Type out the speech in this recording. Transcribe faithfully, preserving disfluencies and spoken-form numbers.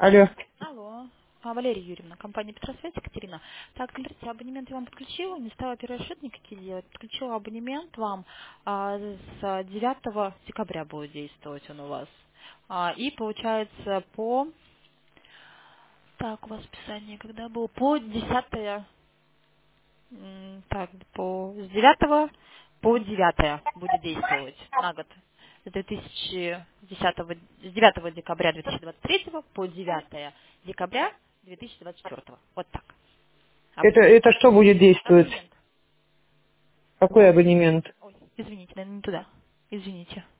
Алло. Алло. А, Валерия Юрьевна, компания Петросвет, Екатерина. Так, смотрите, абонемент я вам подключила, не стала первый счет никакие делать. Подключила абонемент вам а, с девятого декабря будет действовать он у вас. А, и получается по... Так, у вас списание когда было? По десятое... м, Так, по... С девятого по девятое будет действовать на год. С две тысячи десятого, с девятого декабря две тысячи двадцать третьего по девятое декабря две тысячи двадцать четвёртого. Вот так. Это, Абонемент. это что будет действовать? Абонемент. Какой абонемент? Ой, извините, наверное, не туда. Извините.